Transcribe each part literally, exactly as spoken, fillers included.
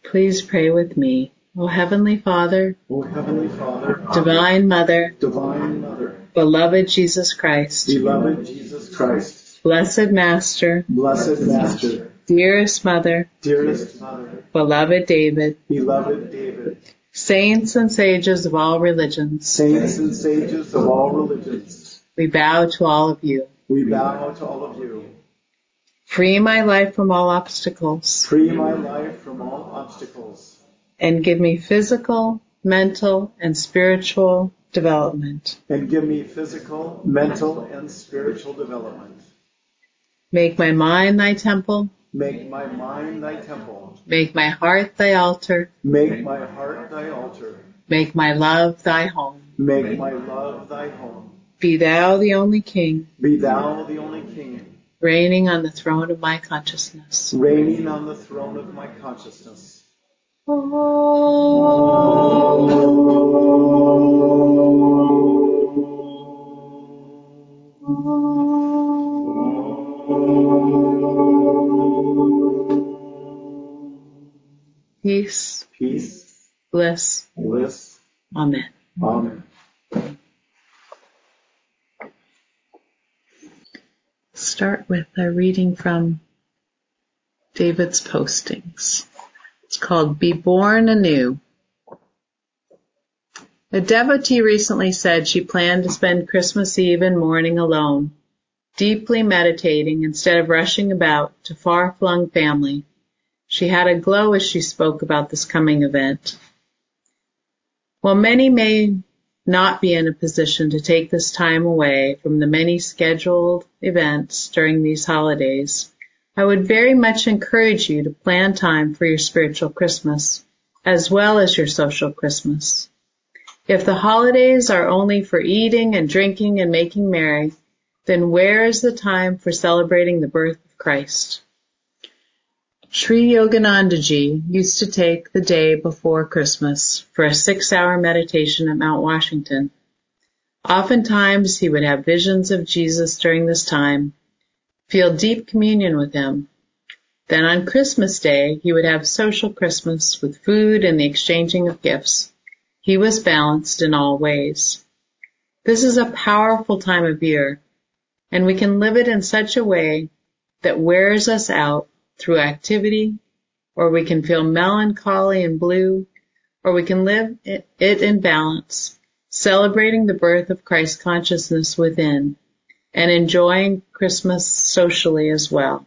Please pray with me. O Heavenly Father, O Heavenly Father, Divine Mother, Divine Mother, Beloved Jesus Christ, Beloved Jesus Christ, Blessed Master, Blessed Master, Dearest Mother, Dearest Mother, Beloved David, Beloved David, Saints and sages of all religions, Saints and sages of all religions, we bow to all of you. we bow to all of you. Free my life from all obstacles, Free my life from all obstacles, and give me physical, mental, and spiritual development. and give me physical, mental, and spiritual development. Make my mind thy temple, Make my mind thy temple, make my heart thy altar, make my heart thy altar, make my love thy home. make my love thy home. Be thou the only King, Be thou the only King, reigning on the throne of my consciousness. reigning on the throne of my consciousness. Peace, Peace, bliss, bliss, amen. amen. Start with a reading from David's postings. It's called Be Born Anew. A devotee recently said she planned to spend Christmas Eve and morning alone, deeply meditating instead of rushing about to far-flung family. She had a glow as she spoke about this coming event. While many may not be in a position to take this time away from the many scheduled events during these holidays, I would very much encourage you to plan time for your spiritual Christmas, as well as your social Christmas. If the holidays are only for eating and drinking and making merry, then where is the time for celebrating the birth of Christ? Sri Yoganandaji used to take the day before Christmas for a six-hour meditation at Mount Washington. Oftentimes he would have visions of Jesus during this time, feel deep communion with him. Then on Christmas Day, he would have social Christmas with food and the exchanging of gifts. He was balanced in all ways. This is a powerful time of year, and we can live it in such a way that wears us out through activity, or we can feel melancholy and blue, or we can live it in balance, celebrating the birth of Christ consciousness within, and enjoying Christmas socially as well.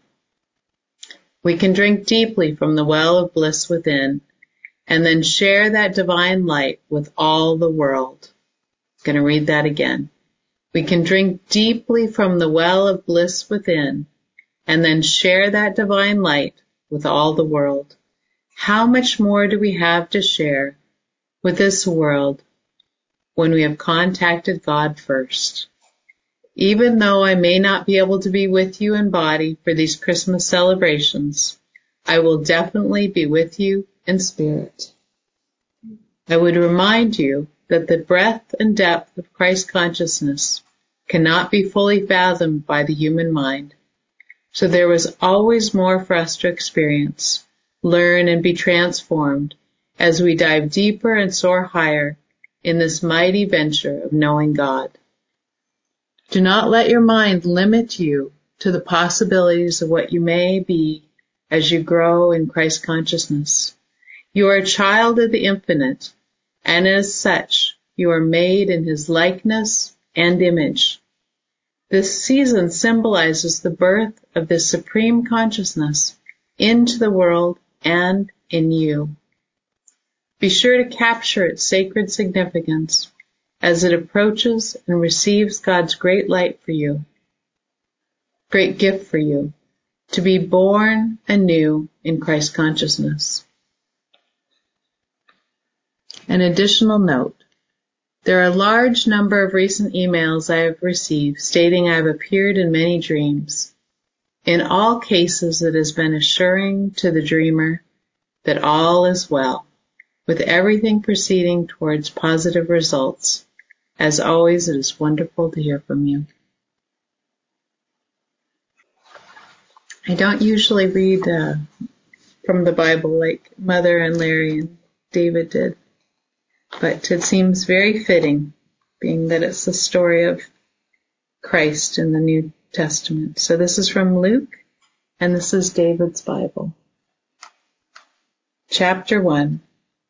We can drink deeply from the well of bliss within, and then share that divine light with all the world. I'm going to read that again. We can drink deeply from the well of bliss within, and then share that divine light with all the world. How much more do we have to share with this world when we have contacted God first? Even though I may not be able to be with you in body for these Christmas celebrations, I will definitely be with you in spirit. I would remind you that the breadth and depth of Christ consciousness cannot be fully fathomed by the human mind. So there was always more for us to experience, learn, and be transformed as we dive deeper and soar higher in this mighty venture of knowing God. Do not let your mind limit you to the possibilities of what you may be as you grow in Christ consciousness. You are a child of the infinite, and as such, you are made in his likeness and image. This season symbolizes the birth of this supreme consciousness into the world and in you. Be sure to capture its sacred significance as it approaches and receives God's great light for you, great gift for you, to be born anew in Christ consciousness. An additional note. There are a large number of recent emails I have received stating I have appeared in many dreams. In all cases, it has been assuring to the dreamer that all is well, with everything proceeding towards positive results. As always, it is wonderful to hear from you. I don't usually read uh, from the Bible like Mother and Larry and David did. But it seems very fitting, being that it's the story of Christ in the New Testament. So this is from Luke, and this is David's Bible. Chapter one.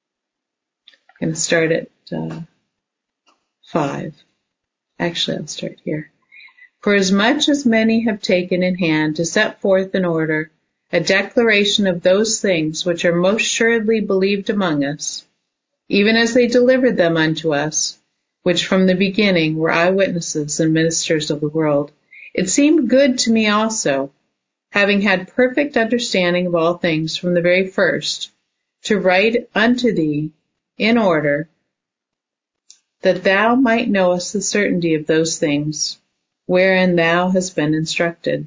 I'm going to start at uh, five. Actually, I'll start here. For as much as many have taken in hand to set forth in order a declaration of those things which are most assuredly believed among us, even as they delivered them unto us, which from the beginning were eyewitnesses and ministers of the world, it seemed good to me also, having had perfect understanding of all things from the very first, to write unto thee in order, that thou might know us the certainty of those things, wherein thou hast been instructed.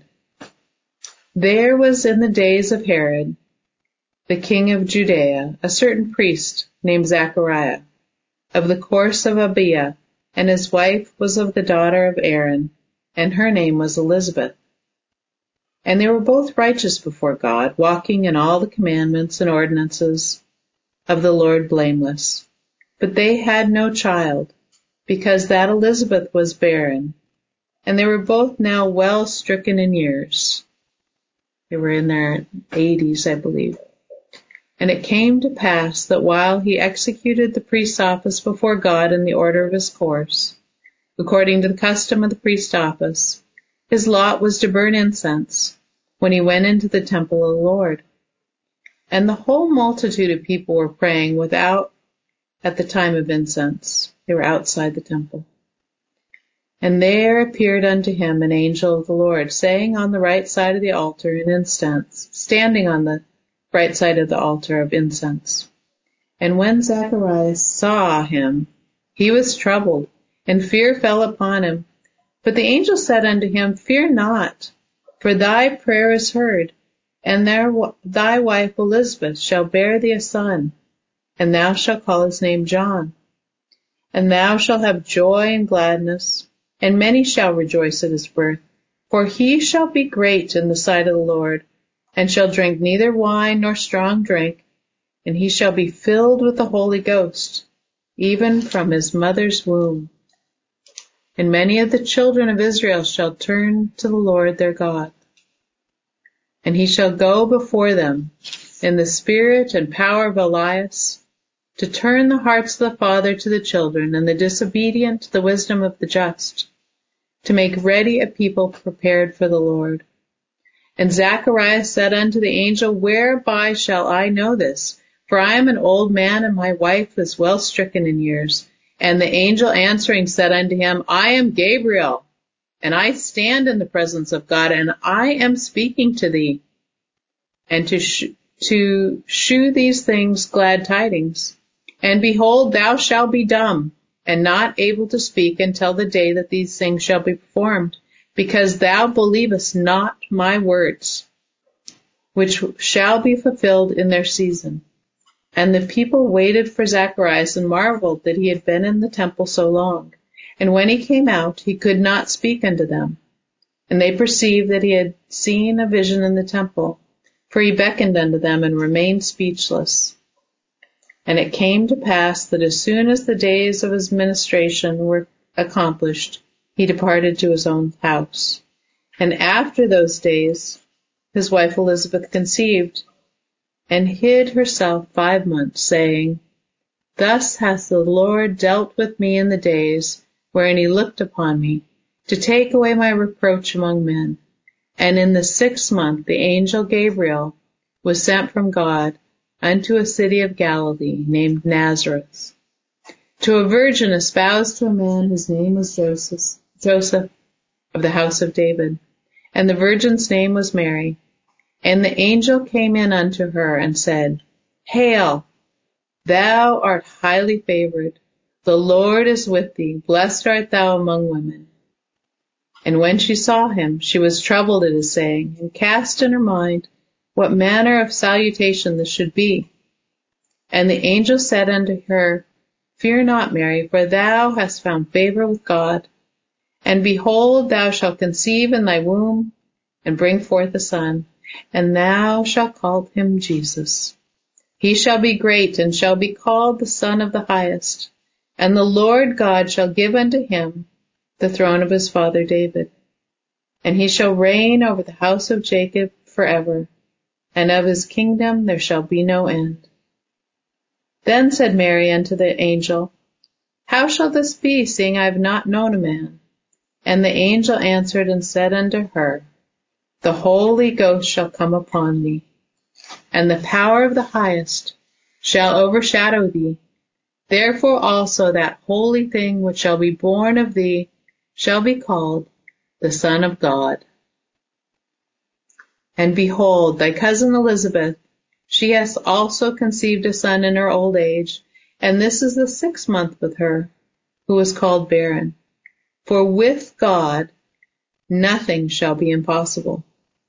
There was in the days of Herod, the king of Judea, a certain priest named Zachariah, of the course of Abiah, and his wife was of the daughter of Aaron, and her name was Elizabeth. And they were both righteous before God, walking in all the commandments and ordinances of the Lord blameless. But they had no child, because that Elizabeth was barren, and they were both now well stricken in years. They were in their eighties, I believe. And it came to pass that while he executed the priest's office before God in the order of his course, according to the custom of the priest's office, his lot was to burn incense when he went into the temple of the Lord. And the whole multitude of people were praying without at the time of incense. They were outside the temple. And there appeared unto him an angel of the Lord, saying on the right side of the altar an incense, standing on the right side of the altar of incense. And when Zacharias saw him, he was troubled, and fear fell upon him. But the angel said unto him, Fear not, for thy prayer is heard, and there, thy wife Elizabeth shall bear thee a son, and thou shalt call his name John. And thou shalt have joy and gladness, and many shall rejoice at his birth. For he shall be great in the sight of the Lord, and shall drink neither wine nor strong drink, and he shall be filled with the Holy Ghost, even from his mother's womb. And many of the children of Israel shall turn to the Lord their God. And he shall go before them in the spirit and power of Elias, to turn the hearts of the father to the children, and the disobedient to the wisdom of the just, to make ready a people prepared for the Lord. And Zacharias said unto the angel, Whereby shall I know this? For I am an old man, and my wife is well stricken in years. And the angel answering said unto him, I am Gabriel, and I stand in the presence of God, and I am speaking to thee, and to sh- to shew these things glad tidings. And behold, thou shalt be dumb, and not able to speak until the day that these things shall be performed, because thou believest not my words, which shall be fulfilled in their season. And the people waited for Zacharias, and marveled that he had been in the temple so long. And when he came out, he could not speak unto them. And they perceived that he had seen a vision in the temple, for he beckoned unto them and remained speechless. And it came to pass that as soon as the days of his ministration were accomplished, he departed to his own house. And after those days, his wife Elizabeth conceived, and hid herself five months, saying, Thus hath the Lord dealt with me in the days wherein he looked upon me, to take away my reproach among men. And in the sixth month the angel Gabriel was sent from God unto a city of Galilee named Nazareth, to a virgin espoused to a man whose name was Joseph, Joseph of the house of David. And the virgin's name was Mary. And the angel came in unto her and said, Hail, thou art highly favored. The Lord is with thee. Blessed art thou among women. And when she saw him, she was troubled at his saying, and cast in her mind what manner of salutation this should be. And the angel said unto her, Fear not, Mary, for thou hast found favor with God. And behold, thou shalt conceive in thy womb, and bring forth a son, and thou shalt call him Jesus. He shall be great, and shall be called the Son of the Highest. And the Lord God shall give unto him the throne of his father David. And he shall reign over the house of Jacob forever, and of his kingdom there shall be no end. Then said Mary unto the angel, How shall this be, seeing I have not known a man? And the angel answered and said unto her, The Holy Ghost shall come upon thee, and the power of the Highest shall overshadow thee. Therefore also that holy thing which shall be born of thee shall be called the Son of God. And behold, thy cousin Elizabeth, she has also conceived a son in her old age, and this is the sixth month with her, who is called barren. For with God nothing shall be impossible.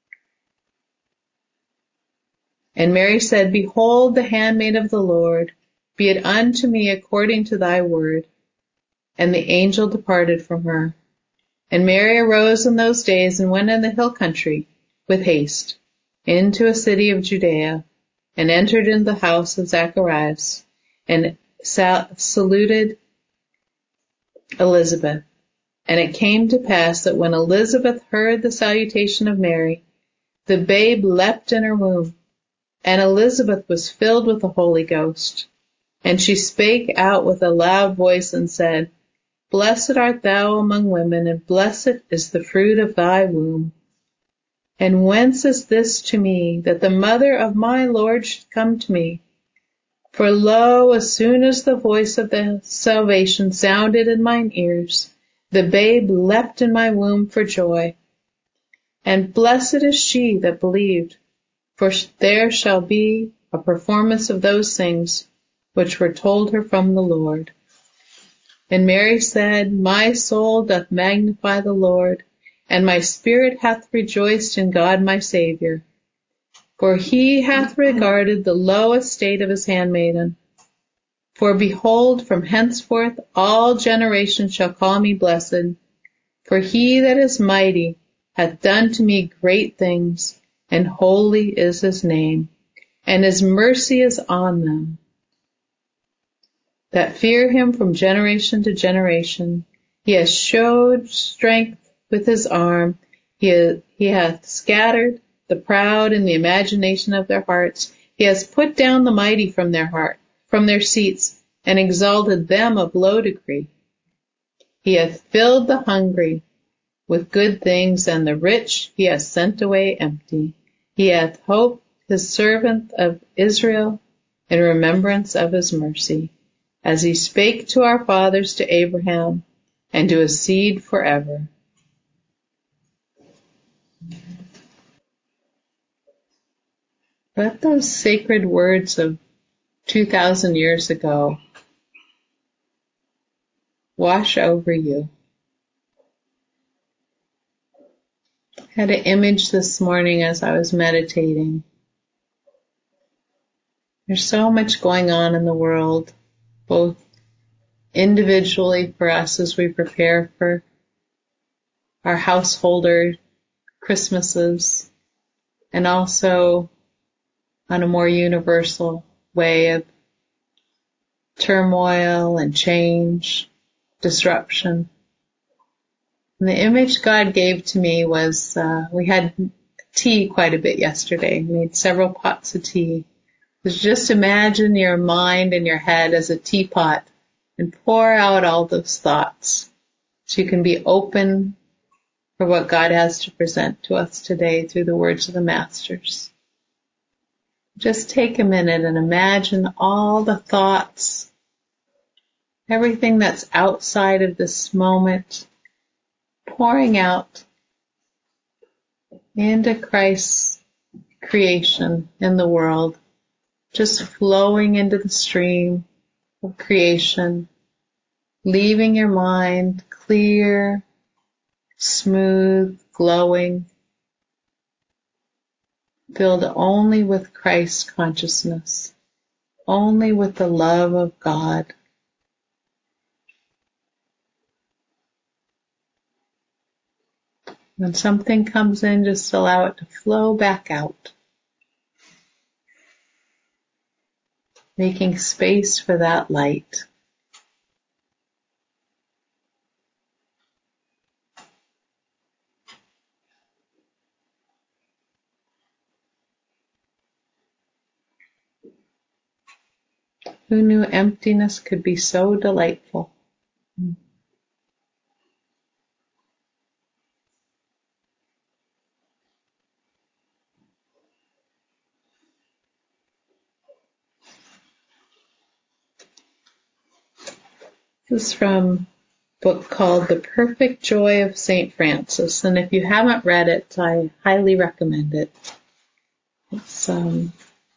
And Mary said, Behold, the handmaid of the Lord, be it unto me according to thy word. And the angel departed from her. And Mary arose in those days and went in the hill country with haste into a city of Judea, and entered into the house of Zacharias, and saluted Elizabeth. And it came to pass that when Elizabeth heard the salutation of Mary, the babe leapt in her womb, and Elizabeth was filled with the Holy Ghost. And she spake out with a loud voice and said, Blessed art thou among women, and blessed is the fruit of thy womb. And whence is this to me, that the mother of my Lord should come to me? For lo, as soon as the voice of the salvation sounded in mine ears, the babe leapt in my womb for joy. And blessed is she that believed, for there shall be a performance of those things which were told her from the Lord. And Mary said, My soul doth magnify the Lord, and my spirit hath rejoiced in God my Saviour. For he hath regarded the low estate of his handmaiden. For behold, from henceforth all generations shall call me blessed. For he that is mighty hath done to me great things, and holy is his name, and his mercy is on them that fear him from generation to generation. He has showed strength with his arm. He, has, he hath scattered the proud in the imagination of their hearts. He has put down the mighty from their heart, from their seats, and exalted them of low degree. He hath filled the hungry with good things, and the rich he hath sent away empty. He hath hoped his servant of Israel in remembrance of his mercy, as he spake to our fathers, to Abraham, and to his seed forever. Let those sacred words of two thousand years ago wash over you. I had an image this morning as I was meditating. There's so much going on in the world, both individually for us as we prepare for our householder Christmases, and also on a more universal way of turmoil and change, disruption. And the image God gave to me was, uh, we had tea quite a bit yesterday. We made several pots of tea. Was just imagine your mind and your head as a teapot and pour out all those thoughts so you can be open for what God has to present to us today through the words of the Masters. Just take a minute and imagine all the thoughts, everything that's outside of this moment, pouring out into Christ's creation in the world, just flowing into the stream of creation, leaving your mind clear, smooth, glowing, filled only with Christ consciousness, only with the love of God. When something comes in, just allow it to flow back out. Making space for that light. Who knew emptiness could be so delightful? This is from a book called The Perfect Joy of Saint Francis, and if you haven't read it, I highly recommend it. It's um,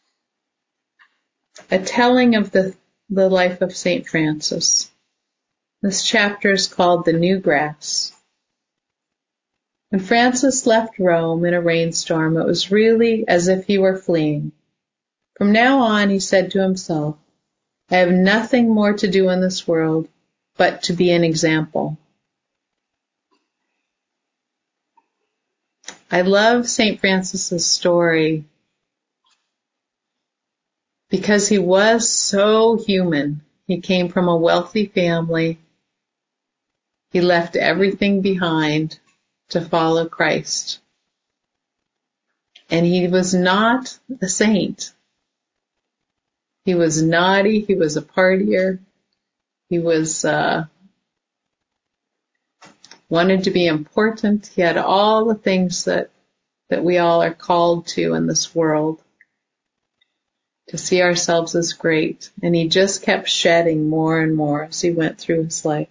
a telling of the, the life of Saint Francis. This chapter is called The New Grass. When Francis left Rome in a rainstorm, it was really as if he were fleeing. From now on, he said to himself, I have nothing more to do in this world but to be an example. I love Saint Francis's story because he was so human. He came from a wealthy family. He left everything behind to follow Christ. And he was not a saint. He was naughty. He was a partier. He was, uh, wanted to be important. He had all the things that, that we all are called to in this world, to see ourselves as great. And he just kept shedding more and more as he went through his life.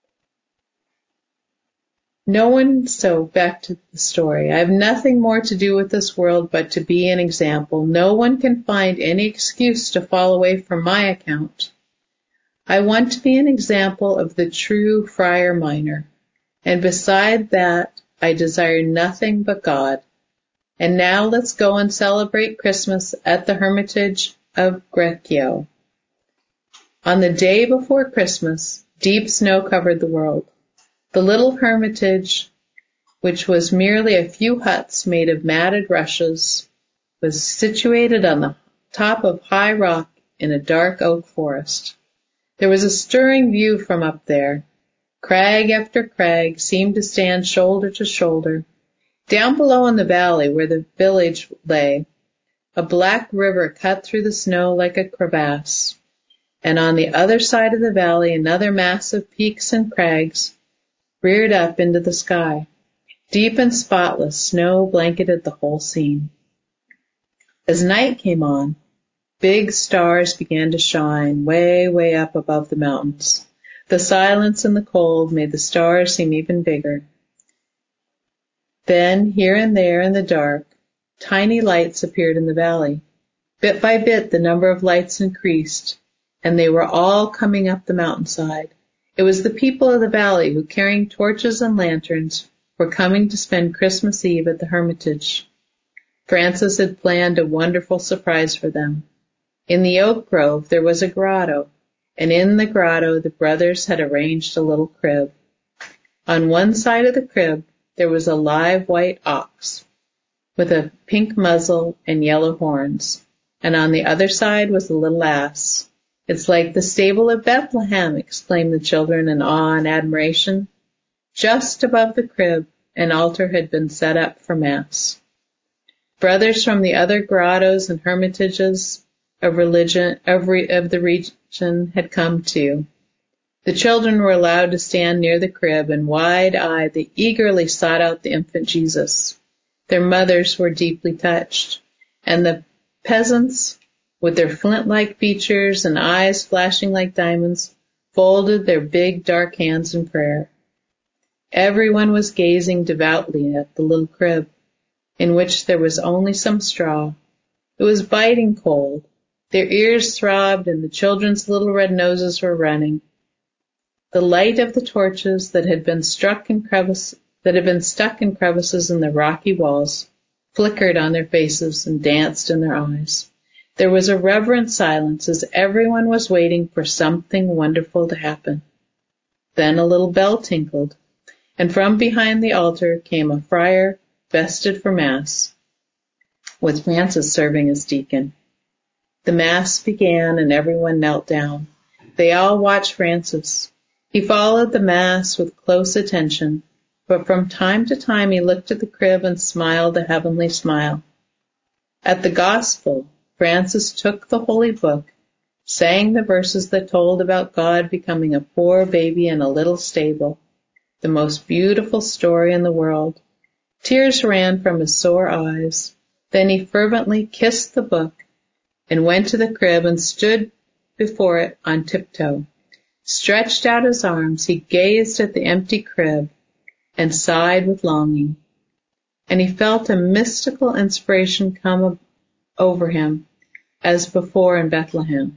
No one, so back to the story. I have nothing more to do with this world but to be an example. No one can find any excuse to fall away from my account. I want to be an example of the true friar minor, and beside that, I desire nothing but God. And now let's go and celebrate Christmas at the Hermitage of Greccio. On the day before Christmas, deep snow covered the world. The little hermitage, which was merely a few huts made of matted rushes, was situated on the top of high rock in a dark oak forest. There was a stirring view from up there. Crag after crag seemed to stand shoulder to shoulder. Down below in the valley where the village lay, a black river cut through the snow like a crevasse. And on the other side of the valley, another mass of peaks and crags reared up into the sky. Deep and spotless, snow blanketed the whole scene. As night came on, big stars began to shine way, way up above the mountains. The silence and the cold made the stars seem even bigger. Then, here and there in the dark, tiny lights appeared in the valley. Bit by bit, the number of lights increased, and they were all coming up the mountainside. It was the people of the valley who, carrying torches and lanterns, were coming to spend Christmas Eve at the Hermitage. Francis had planned a wonderful surprise for them. In the oak grove there was a grotto, and in the grotto the brothers had arranged a little crib. On one side of the crib there was a live white ox, with a pink muzzle and yellow horns, and on the other side was a little ass. It's like the stable of Bethlehem, exclaimed the children in awe and admiration. Just above the crib, an altar had been set up for Mass. Brothers from the other grottos and hermitages of religion of, re, of the region had come too. The children were allowed to stand near the crib, and wide-eyed they eagerly sought out the infant Jesus. Their mothers were deeply touched, and the peasants, with their flint-like features and eyes flashing like diamonds, folded their big dark hands in prayer. Everyone was gazing devoutly at the little crib, in which there was only some straw. It was biting cold. Their ears throbbed, and the children's little red noses were running. The light of the torches that had been struck in crevice, that had been stuck in crevices in the rocky walls flickered on their faces and danced in their eyes. There was a reverent silence as everyone was waiting for something wonderful to happen. Then a little bell tinkled, and from behind the altar came a friar vested for Mass, with Francis serving as deacon. The Mass began and everyone knelt down. They all watched Francis. He followed the Mass with close attention, but from time to time he looked at the crib and smiled a heavenly smile. At the Gospel, Francis took the Holy Book, sang the verses that told about God becoming a poor baby in a little stable, the most beautiful story in the world. Tears ran from his sore eyes. Then he fervently kissed the book and went to the crib and stood before it on tiptoe. Stretched out his arms, he gazed at the empty crib and sighed with longing. And he felt a mystical inspiration come over him, as before in Bethlehem.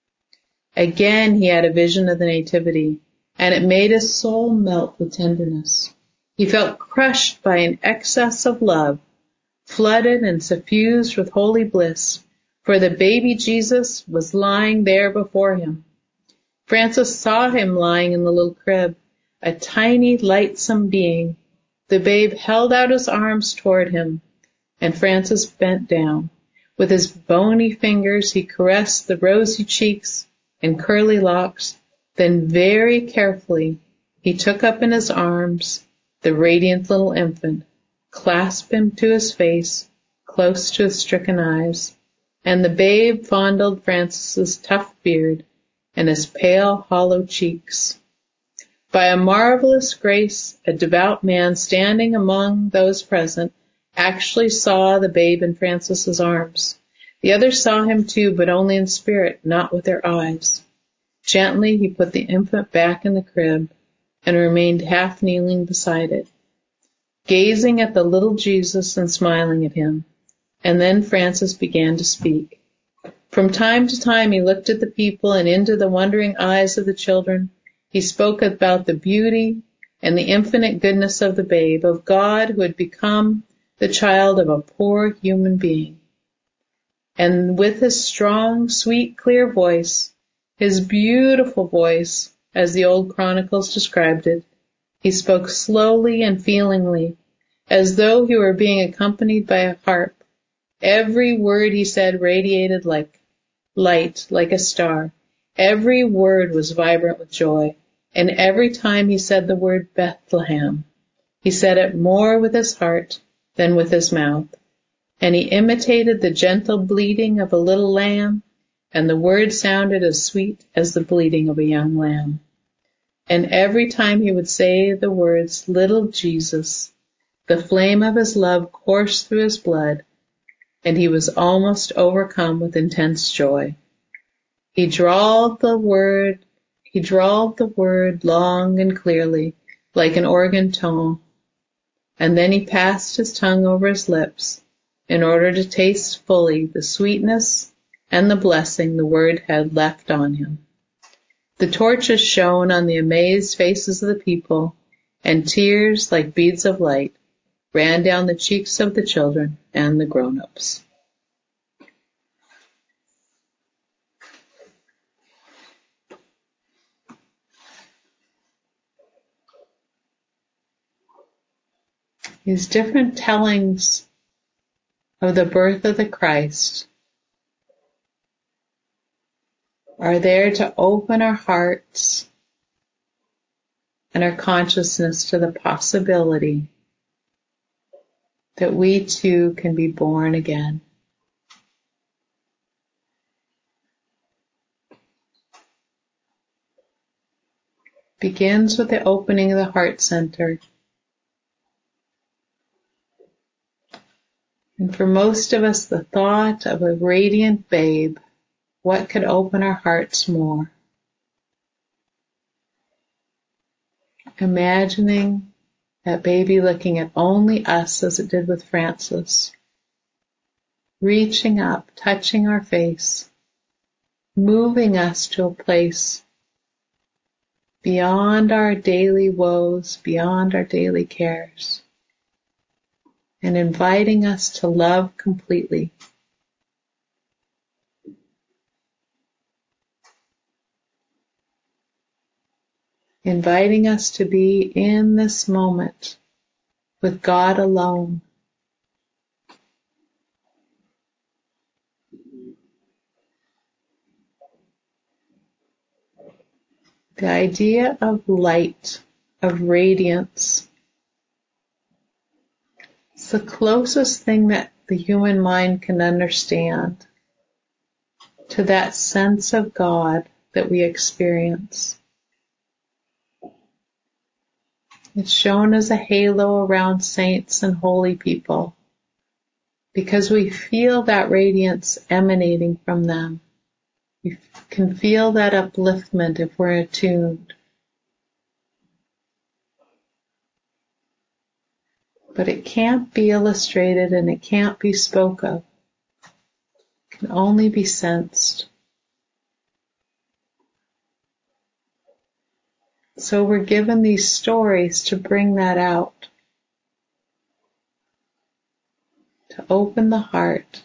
Again he had a vision of the Nativity, and it made his soul melt with tenderness. He felt crushed by an excess of love, flooded and suffused with holy bliss, for the baby Jesus was lying there before him. Francis saw him lying in the little crib, a tiny, lightsome being. The babe held out his arms toward him, and Francis bent down. With his bony fingers he caressed the rosy cheeks and curly locks. Then very carefully he took up in his arms the radiant little infant, clasped him to his face, close to his stricken eyes, and the babe fondled Francis's tough beard and his pale, hollow cheeks. By a marvelous grace, a devout man standing among those present actually saw the babe in Francis's arms. The others saw him too, but only in spirit, not with their eyes. Gently he put the infant back in the crib and remained half kneeling beside it, gazing at the little Jesus and smiling at him. And then Francis began to speak. From time to time he looked at the people and into the wondering eyes of the children. He spoke about the beauty and the infinite goodness of the babe, of God who had become the child of a poor human being. And with his strong, sweet, clear voice, his beautiful voice, as the old chronicles described it, he spoke slowly and feelingly, as though he were being accompanied by a harp. Every word he said radiated like light, like a star. Every word was vibrant with joy. And every time he said the word Bethlehem, he said it more with his heart than with his mouth. And he imitated the gentle bleating of a little lamb, and the word sounded as sweet as the bleating of a young lamb. And every time he would say the words, little Jesus, the flame of his love coursed through his blood, and he was almost overcome with intense joy. He drawled the word, he drawled the word long and clearly, like an organ tone, and then he passed his tongue over his lips in order to taste fully the sweetness and the blessing the word had left on him. The torches shone on the amazed faces of the people, and tears, like beads of light, ran down the cheeks of the children and the grown-ups. These different tellings of the birth of the Christ are there to open our hearts and our consciousness to the possibility that we too can be born again. Begins with the opening of the heart center. And for most of us, the thought of a radiant babe, what could open our hearts more? Imagining that baby looking at only us as it did with Francis, reaching up, touching our face, moving us to a place beyond our daily woes, beyond our daily cares, and inviting us to love completely. inviting us to be in this moment with God alone. The idea of light, of radiance, is the closest thing that the human mind can understand to that sense of God that we experience. It's shown as a halo around saints and holy people because we feel that radiance emanating from them. We can feel that upliftment if we're attuned. But it can't be illustrated and it can't be spoke of. It can only be sensed. So we're given these stories to bring that out, to open the heart,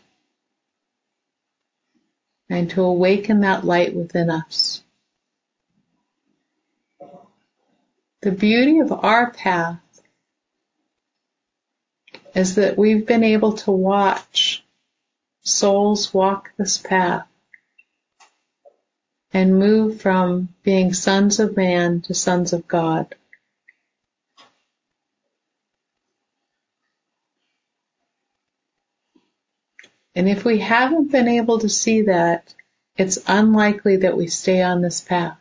and to awaken that light within us. The beauty of our path is that we've been able to watch souls walk this path and move from being sons of man to sons of God. And if we haven't been able to see that, it's unlikely that we stay on this path.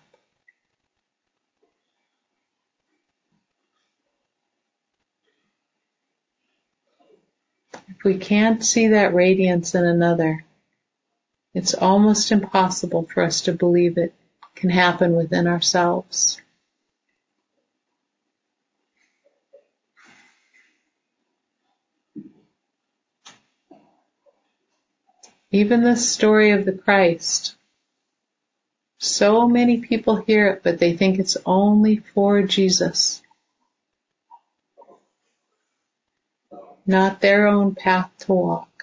If we can't see that radiance in another, it's almost impossible for us to believe it can happen within ourselves. Even the story of the Christ, so many people hear it, but they think it's only for Jesus, not their own path to walk.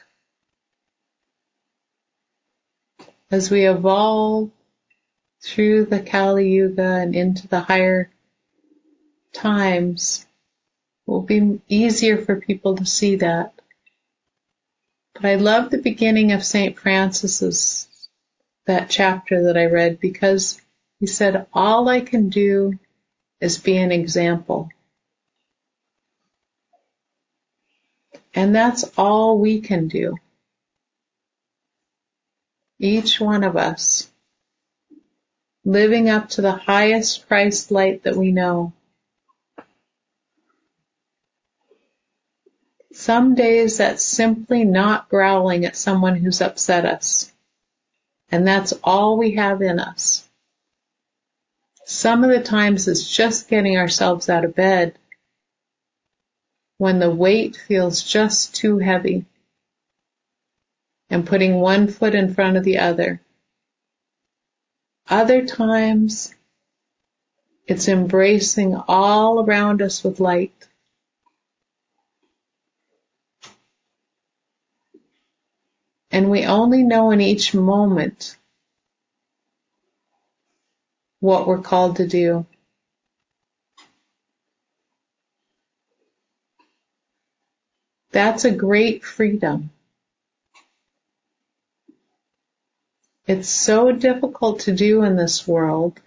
As we evolve through the Kali Yuga and into the higher times, it will be easier for people to see that. But I love the beginning of Saint Francis's, that chapter that I read, because he said, all I can do is be an example. And that's all we can do. Each one of us, living up to the highest Christ light that we know. Some days that's simply not growling at someone who's upset us. And that's all we have in us. Some of the times it's just getting ourselves out of bed when the weight feels just too heavy and putting one foot in front of the other. Other times it's embracing all around us with light. And we only know in each moment what we're called to do. That's a great freedom. It's so difficult to do in this world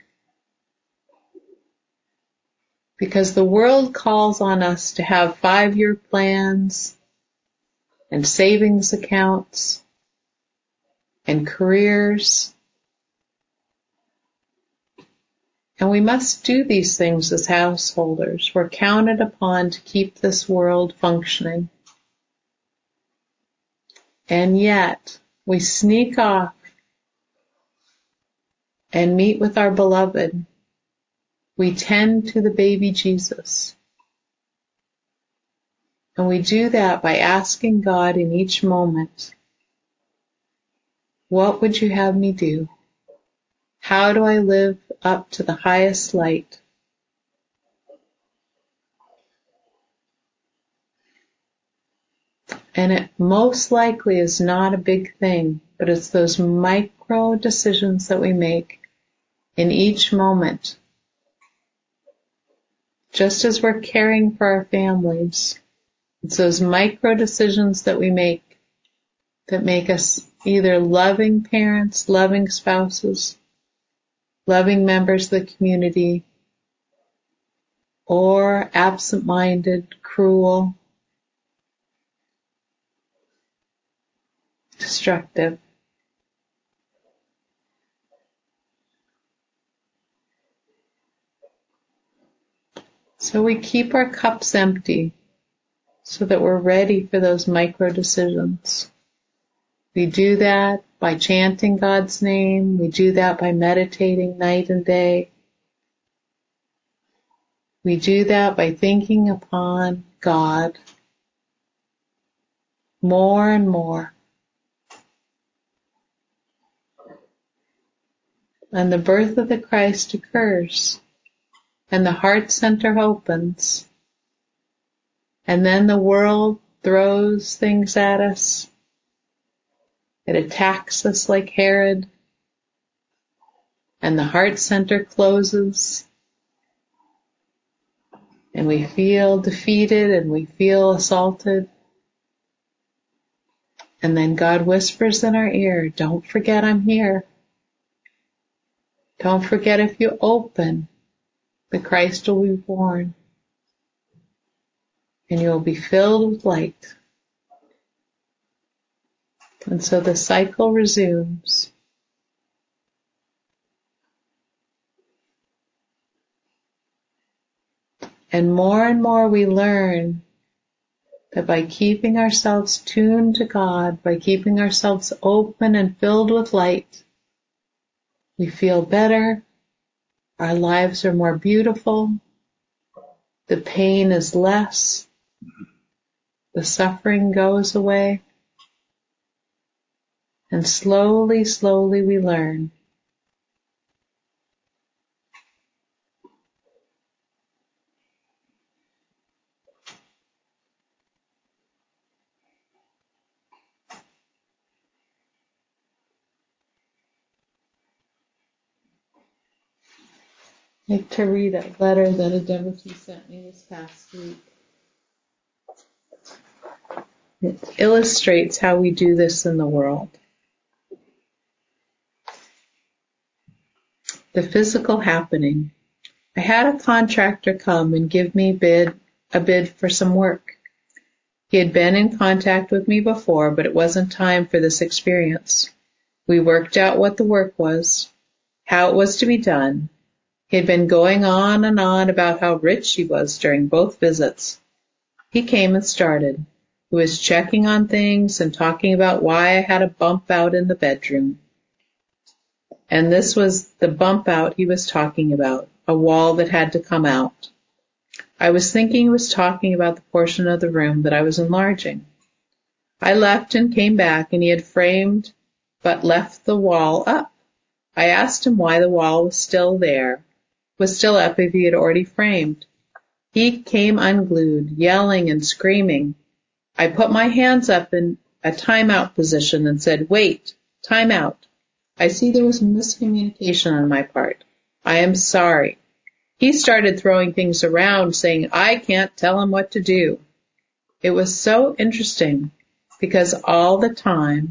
because the world calls on us to have five-year plans and savings accounts and careers. And we must do these things as householders. We're counted upon to keep this world functioning. And yet, we sneak off and meet with our beloved. We tend to the baby Jesus. And we do that by asking God in each moment, what would you have me do? How do I live up to the highest light? And it most likely is not a big thing, but it's those micro decisions that we make in each moment just as we're caring for our families. It's those micro decisions that we make that make us either loving parents, loving spouses, loving members of the community, or absent-minded, cruel, destructive. So we keep our cups empty so that we're ready for those micro decisions. We do that by chanting God's name. We do that by meditating night and day. We do that by thinking upon God more and more. And the birth of the Christ occurs, and the heart center opens, and then the world throws things at us. It attacks us like Herod, and the heart center closes, and we feel defeated and we feel assaulted. And then God whispers in our ear, don't forget I'm here. Don't forget if you open, the Christ will be born, and you will be filled with light. And so the cycle resumes. And more and more we learn that by keeping ourselves tuned to God, by keeping ourselves open and filled with light, we feel better, our lives are more beautiful, the pain is less, the suffering goes away, and slowly, slowly we learn like to read a letter that a devotee sent me this past week. It illustrates how we do this in the world. The physical happening. I had a contractor come and give me bid, a bid for some work. He had been in contact with me before, but it wasn't time for this experience. We worked out what the work was, how it was to be done. He had been going on and on about how rich he was during both visits. He came and started. He was checking on things and talking about why I had a bump out in the bedroom. And this was the bump out he was talking about, a wall that had to come out. I was thinking he was talking about the portion of the room that I was enlarging. I left and came back, and he had framed but left the wall up. I asked him why the wall was still there, was still up if he had already framed. He came unglued, yelling and screaming. I put my hands up in a timeout position and said, wait, timeout. I see there was miscommunication on my part. I am sorry. He started throwing things around, saying I can't tell him what to do. It was so interesting because all the time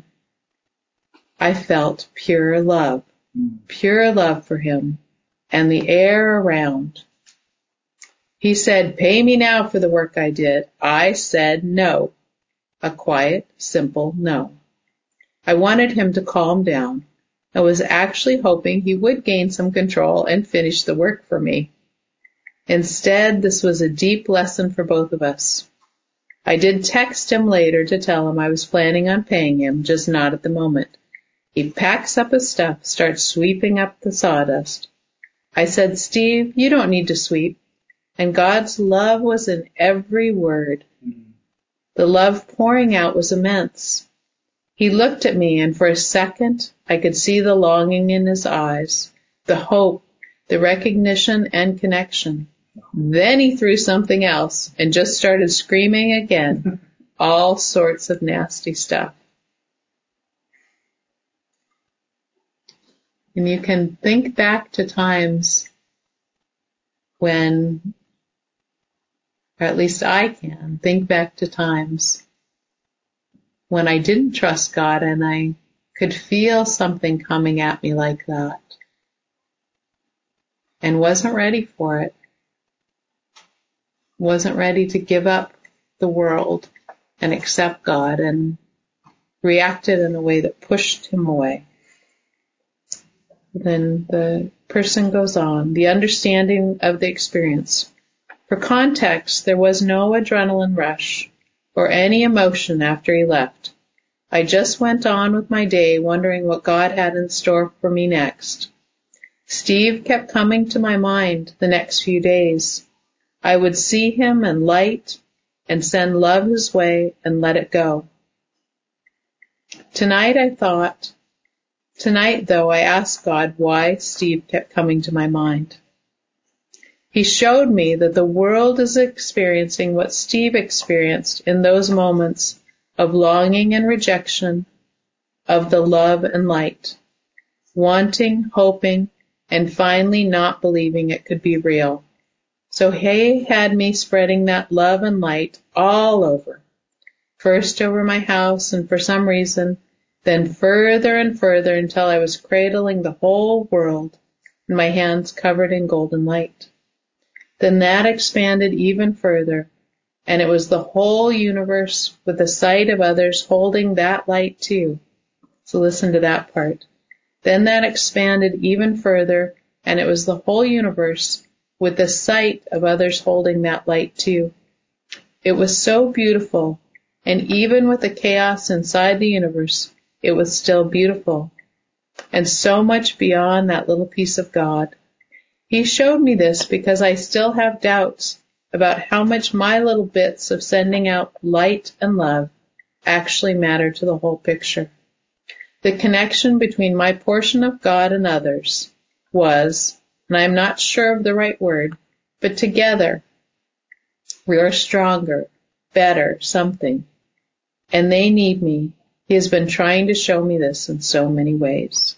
I felt pure love, pure love for him and the air around. He said, pay me now for the work I did. I said no, a quiet, simple no. I wanted him to calm down. I was actually hoping he would gain some control and finish the work for me. Instead, this was a deep lesson for both of us. I did text him later to tell him I was planning on paying him, just not at the moment. He packs up his stuff, starts sweeping up the sawdust. I said, Steve, you don't need to sweep. And God's love was in every word. The love pouring out was immense. He looked at me, and for a second, I could see the longing in his eyes, the hope, the recognition and connection. Then he threw something else and just started screaming again, all sorts of nasty stuff. And you can think back to times when or at least I can, think back to times when I didn't trust God and I could feel something coming at me like that and wasn't ready for it, wasn't ready to give up the world and accept God, and reacted in a way that pushed him away. Then the person goes on, the understanding of the experience. For context, there was no adrenaline rush or any emotion after he left. I just went on with my day, wondering what God had in store for me next. Steve kept coming to my mind the next few days. I would see him and light and send love his way and let it go. Tonight I thought, tonight though, I asked God why Steve kept coming to my mind. He showed me that the world is experiencing what Steve experienced in those moments of longing and rejection of the love and light, wanting, hoping, and finally not believing it could be real. So he had me spreading that love and light all over, first over my house, and for some reason, then further and further until I was cradling the whole world in my hands covered in golden light. Then that expanded even further, and it was the whole universe with the sight of others holding that light too. So listen to that part. Then that expanded even further, and it was the whole universe with the sight of others holding that light too. It was so beautiful, and even with the chaos inside the universe, it was still beautiful, and so much beyond that little piece of God. He showed me this because I still have doubts about how much my little bits of sending out light and love actually matter to the whole picture. The connection between my portion of God and others was, and I'm not sure of the right word, but together we are stronger, better, something. And they need me. He has been trying to show me this in so many ways.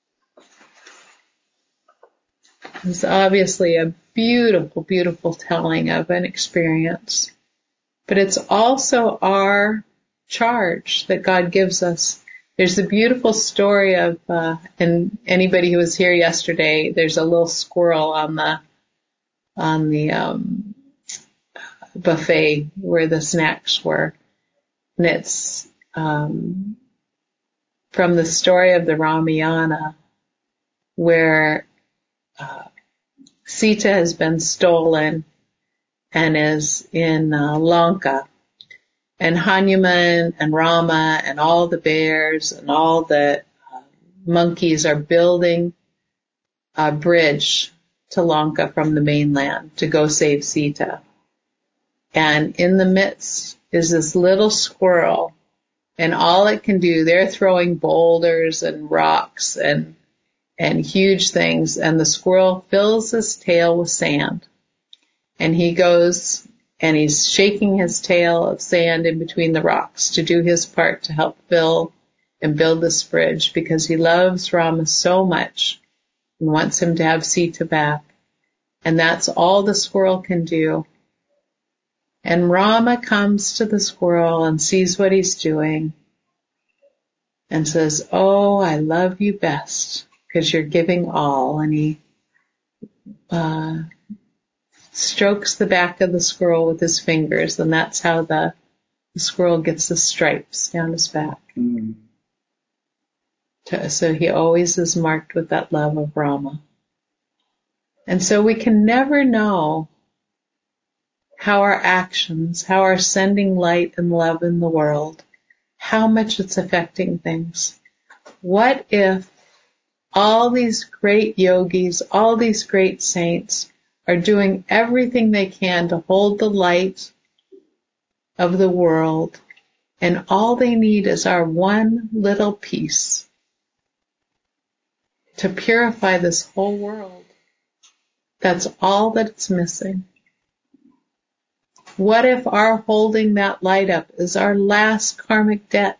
It's obviously a beautiful, beautiful telling of an experience. But it's also our charge that God gives us. There's a beautiful story of, uh, and anybody who was here yesterday, there's a little squirrel on the, on the, um, buffet where the snacks were. And it's, um, from the story of the Ramayana, where, uh, Sita has been stolen and is in uh, Lanka. And Hanuman and Rama and all the bears and all the uh, monkeys are building a bridge to Lanka from the mainland to go save Sita. And in the midst is this little squirrel, and all it can do, they're throwing boulders and rocks and and huge things, and the squirrel fills his tail with sand. And he goes and he's shaking his tail of sand in between the rocks to do his part to help fill and build this bridge, because he loves Rama so much and wants him to have Sita back. And that's all the squirrel can do. And Rama comes to the squirrel and sees what he's doing and says, "Oh, I love you best because you're giving all." And he uh, strokes the back of the squirrel with his fingers, and that's how the, the squirrel gets the stripes down his back. Mm. So he always is marked with that love of Rama. And so we can never know how our actions, how our sending light and love in the world, how much it's affecting things. What if all these great yogis, all these great saints are doing everything they can to hold the light of the world, and all they need is our one little piece to purify this whole world? That's all that it's missing. What if our holding that light up is our last karmic debt?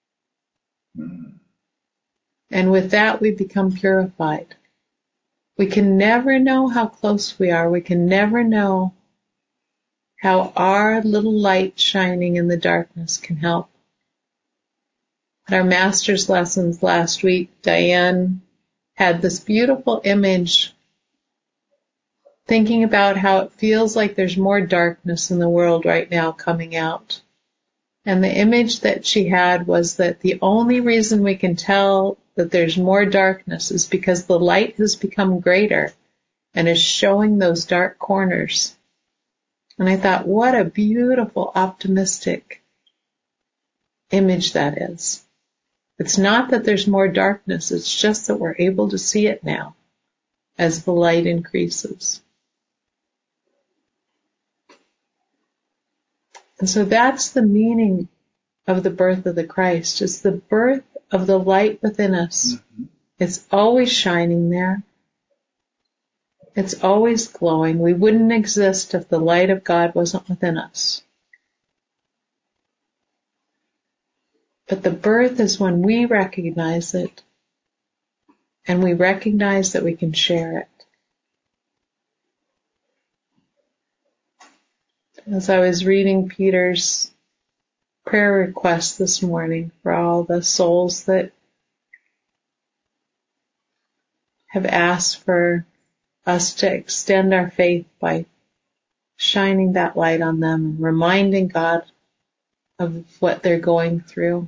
And with that, we become purified. We can never know how close we are. We can never know how our little light shining in the darkness can help. At our master's lessons last week, Diane had this beautiful image thinking about how it feels like there's more darkness in the world right now coming out. And the image that she had was that the only reason we can tell that there's more darkness is because the light has become greater and is showing those dark corners. And I thought, what a beautiful, optimistic image that is. It's not that there's more darkness, it's just that we're able to see it now as the light increases. And so that's the meaning of the birth of the Christ. It's the birth of the light within us. Mm-hmm. It's always shining there. It's always glowing. We wouldn't exist if the light of God wasn't within us. But the birth is when we recognize it, and we recognize that we can share it. As I was reading Peter's prayer request this morning for all the souls that have asked for us to extend our faith by shining that light on them and reminding God of what they're going through.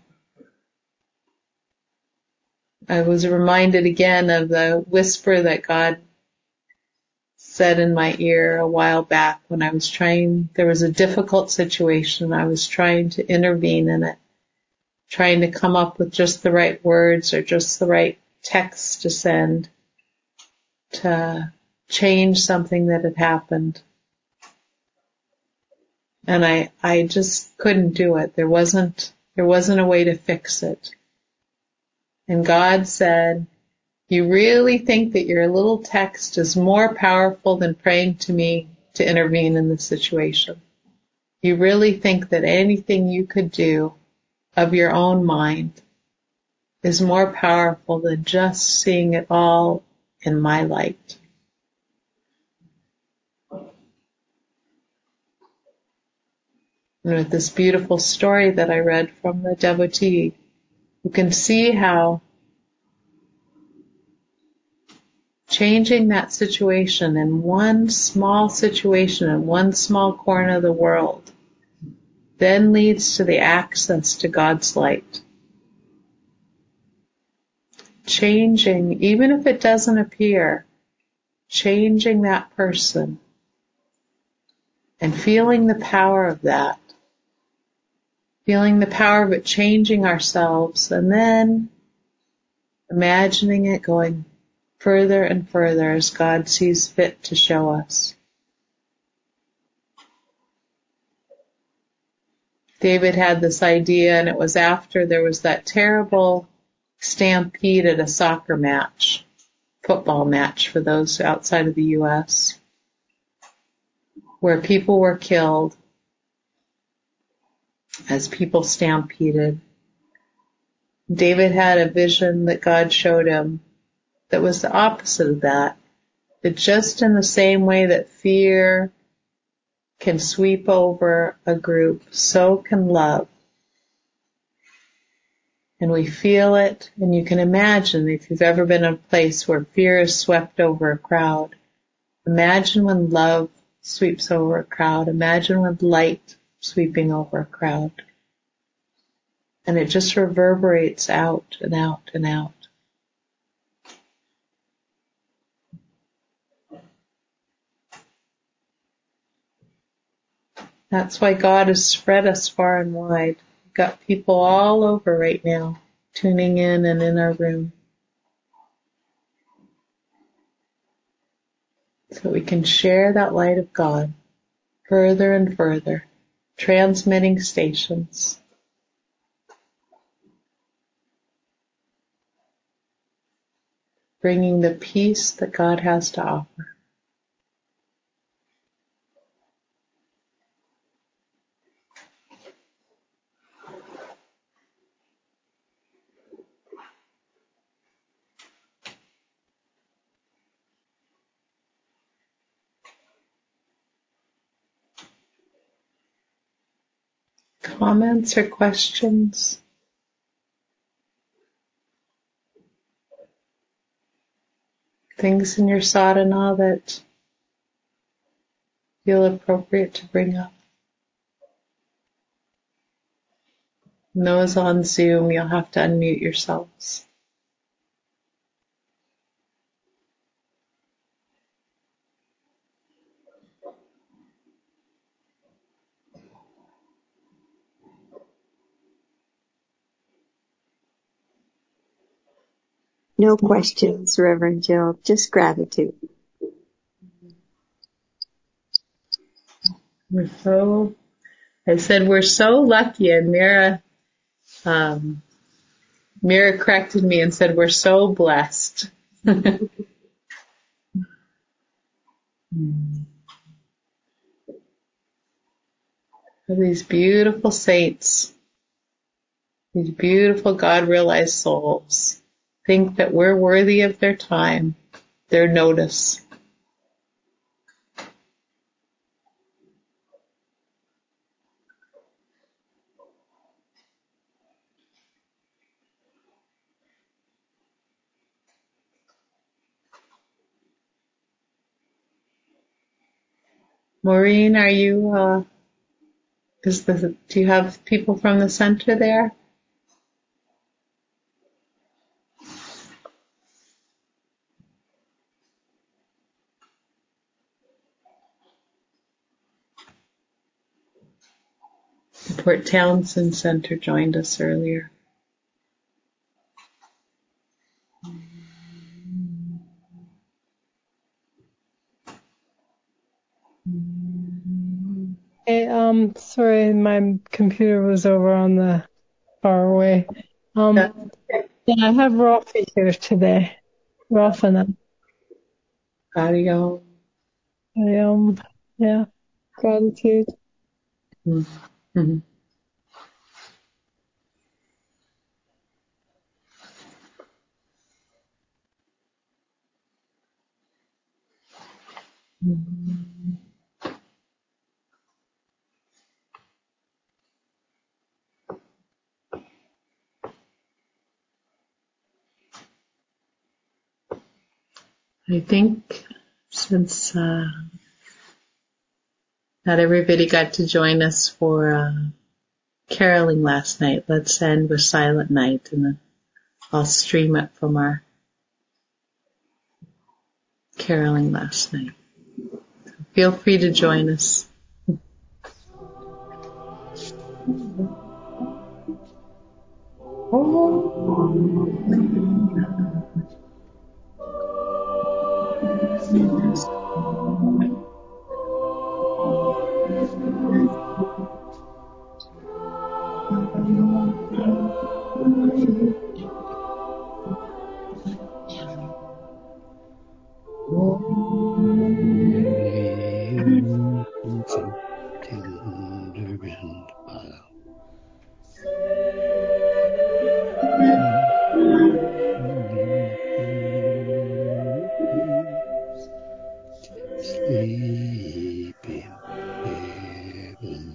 I was reminded again of the whisper that God said in my ear a while back when I was trying, there was a difficult situation. I was trying to intervene in it, trying to come up with just the right words or just the right text to send to change something that had happened. And I, I just couldn't do it. There wasn't, there wasn't a way to fix it. And God said, you really think that your little text is more powerful than praying to me to intervene in the situation. You really think that anything you could do of your own mind is more powerful than just seeing it all in my light. And with this beautiful story that I read from the devotee, you can see how changing that situation in one small situation in one small corner of the world then leads to the access to God's light. Changing, even if it doesn't appear, changing that person and feeling the power of that, feeling the power of it changing ourselves, and then imagining it going further and further as God sees fit to show us. David had this idea, and it was after there was that terrible stampede at a soccer match, football match for those outside of the U S, where people were killed as people stampeded. David had a vision that God showed him that was the opposite of that. That just in the same way that fear can sweep over a group, so can love. And we feel it, and you can imagine if you've ever been in a place where fear is swept over a crowd. Imagine when love sweeps over a crowd. Imagine when light sweeping over a crowd. And it just reverberates out and out and out. That's why God has spread us far and wide. We've got people all over right now, tuning in and in our room. So we can share that light of God further and further, transmitting stations. Bringing the peace that God has to offer. comments or questions? Things in your sadhana that feel appropriate to bring up. And those on Zoom, you'll have to unmute yourselves. No questions, Reverend Jill, just gratitude. We're so, I said we're so lucky, and Mira, um, Mira corrected me and said we're so blessed. These beautiful saints, these beautiful God-realized souls, think that we're worthy of their time, their notice. Maureen, are you, uh, is the, do you have people from the center there? The Port Townsend Center joined us earlier. Hey, um, sorry, my computer was over on the far away. Um, yeah, I have Rafi here today. Rafana. Audio. I, um, yeah, gratitude. Mm-hmm. I think since uh, not everybody got to join us for uh, caroling last night, let's end with Silent Night, and then I'll stream it from our caroling last night. Feel free to join us. Sleep in heaven.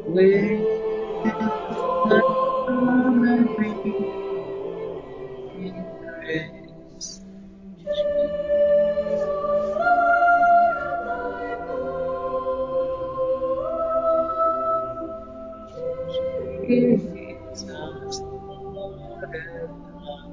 with grace. Jesus, Lord and love.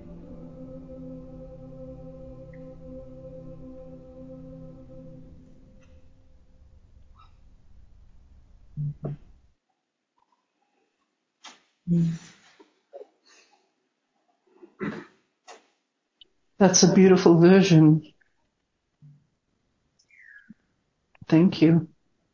That's a beautiful version. Thank you.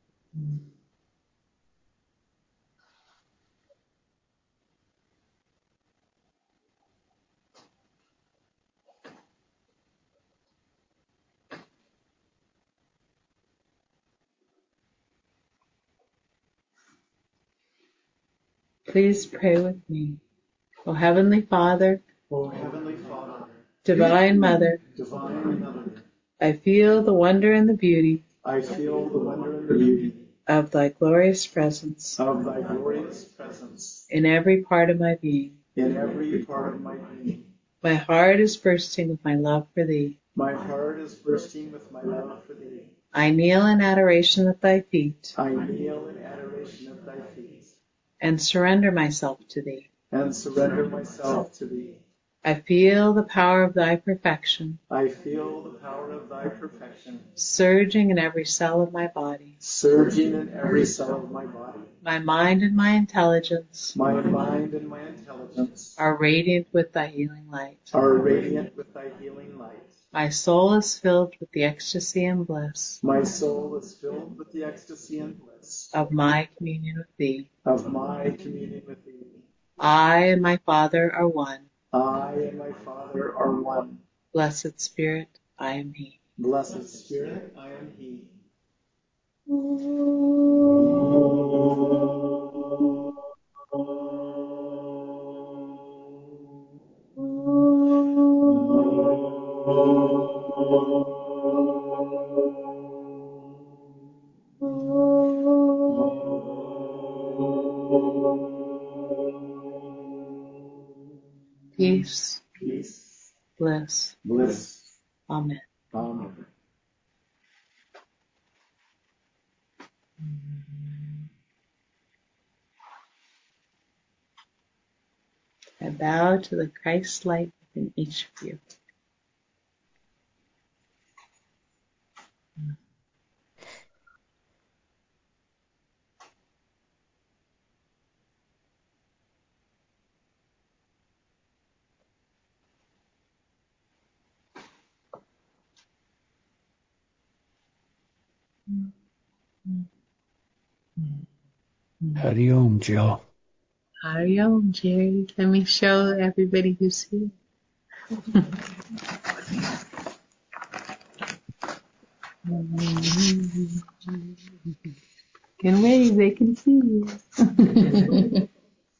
Please pray with me. O Heavenly Father, O Heavenly Father, Divine Mother, Divine Mother, I feel the wonder and the beauty I feel the wonder and the beauty of Thy glorious presence of Thy glorious presence in every part of my being. in every part of my being. My heart is bursting with my love for Thee. My heart is bursting with my love for Thee. I kneel in adoration at Thy feet I kneel in adoration at Thy feet and surrender myself to Thee. and surrender myself to Thee. I feel the power of Thy perfection I feel the power of Thy perfection surging in every cell of my body. surging in every cell of my body. My mind and my intelligence My mind and my intelligence are radiant with Thy healing light. are radiant with Thy healing light. My soul is filled with the ecstasy and bliss My soul is filled with the ecstasy and bliss of my communion with Thee. of my communion with Thee. I and my Father are one. I and my Father are one. Blessed Spirit, I am He. Blessed Spirit, I am He. Peace, Peace, bliss. bliss. Amen. Amen. I bow to the Christ light within each of you. Hari Om, Jill. Hari Om, Jerry. Let me show everybody who's here. Can wave, they can see you.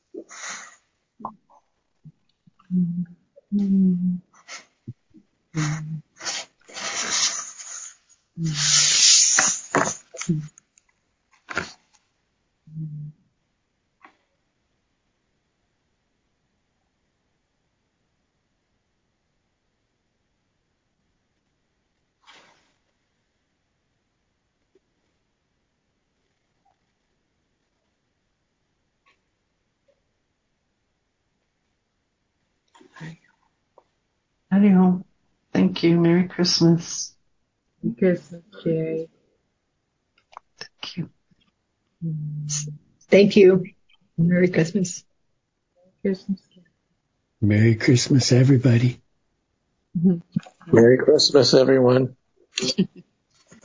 Hari Om. Thank you. Merry Christmas. Merry Christmas, Jerry. Thank you. Thank you. Merry Christmas. Christmas. Merry Christmas, everybody. Merry Christmas, everyone.